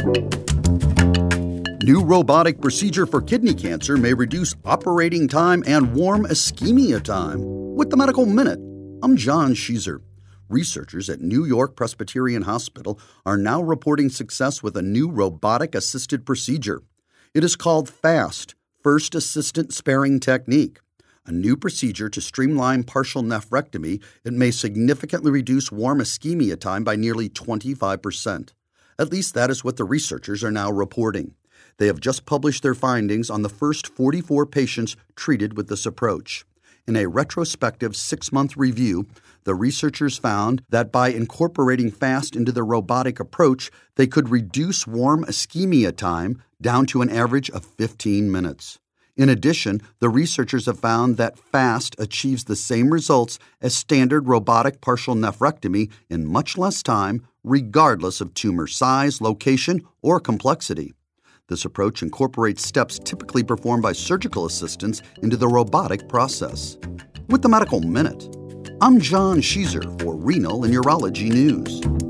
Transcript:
New robotic procedure for kidney cancer may reduce operating time and warm ischemia time. With the Medical Minute, I'm John Sheezer. Researchers at New York Presbyterian Hospital are now reporting success with a new robotic-assisted procedure. It is called FAST, First Assistant Sparing Technique. A new procedure to streamline partial nephrectomy, it may significantly reduce warm ischemia time by nearly 25%. At least that is what the researchers are now reporting. They have just published their findings on the first 44 patients treated with this approach. In a retrospective 6-month review, the researchers found that by incorporating FAST into the robotic approach, they could reduce warm ischemia time down to an average of 15 minutes. In addition, the researchers have found that FAST achieves the same results as standard robotic partial nephrectomy in much less time, regardless of tumor size, location, or complexity. This approach incorporates steps typically performed by surgical assistants into the robotic process. With the Medical Minute, I'm John Sheezer for Renal and Urology News.